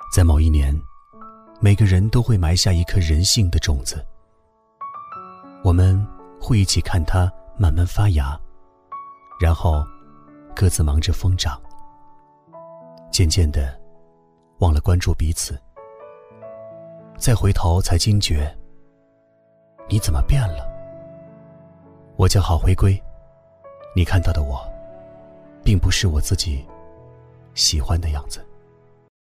在某一年，每个人都会埋下一颗人性的种子，我们会一起看它慢慢发芽，然后各自忙着疯长，渐渐的忘了关注彼此，再回头才惊觉，你怎么变了？我叫好回归，你看到的我并不是我自己喜欢的样子。